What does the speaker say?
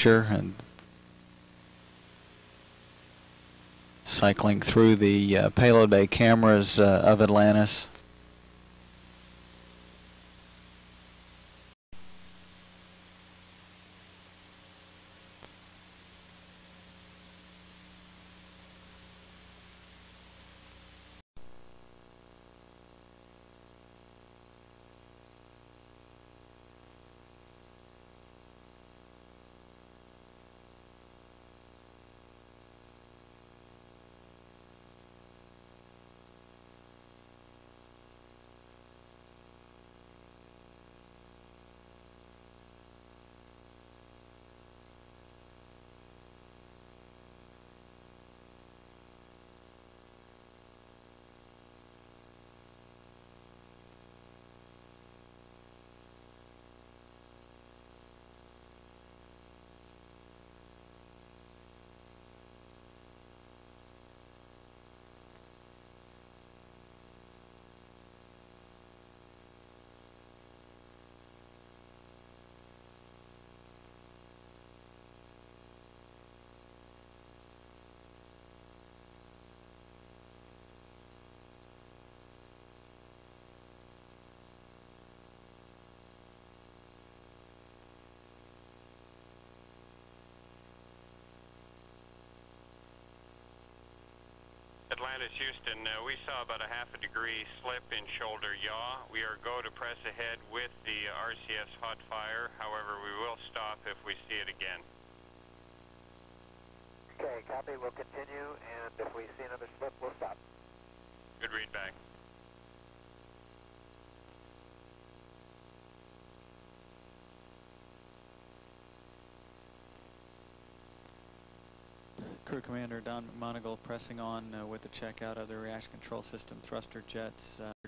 picture and cycling through the payload bay cameras of Atlantis. Atlantis, Houston, we saw about a ½ degree slip in shoulder yaw. We are go to press ahead with the RCS hot fire. However, we will stop if we see it again. Okay, copy. We'll continue, and if we see another slip, we'll stop. Good read back. Crew Commander Don McMonagle pressing on with the checkout of the reaction control system thruster jets.